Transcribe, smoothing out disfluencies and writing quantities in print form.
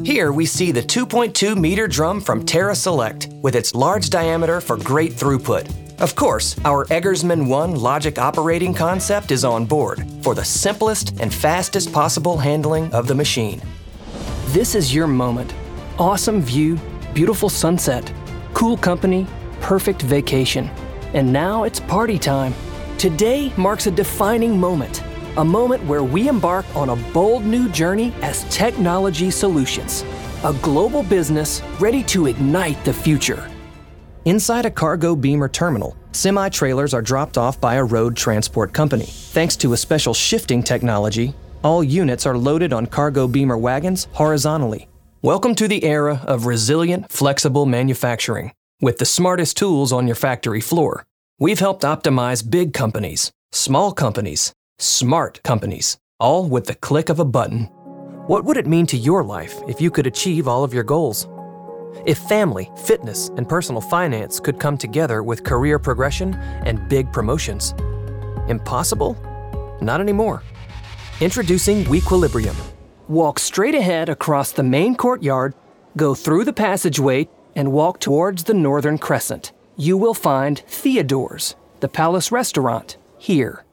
Here we see the 2.2 meter drum from Terra Select with its large diameter for great throughput. Of course, our Eggersman One logic operating concept is on board for the simplest and fastest possible handling of the machine. This is your moment. Awesome view, beautiful sunset, cool company, perfect vacation. And now it's party time. Today marks a defining moment. A moment where we embark on a bold new journey as Technology Solutions, a global business ready to ignite the future. Inside a cargo beamer terminal, semi-trailers are dropped off by a road transport company. Thanks to a special shifting technology, all units are loaded on cargo beamer wagons horizontally. Welcome to the era of resilient, flexible manufacturing. With the smartest tools on your factory floor, we've helped optimize big companies, small companies, smart companies, all with the click of a button. What would it mean to your life if you could achieve all of your goals? If family, fitness, and personal finance could come together with career progression and big promotions? Impossible? Not anymore. Introducing Wequilibrium. Walk straight ahead across the main courtyard, go through the passageway, and walk towards the northern crescent. You will find Theodore's, the Palace Restaurant, here.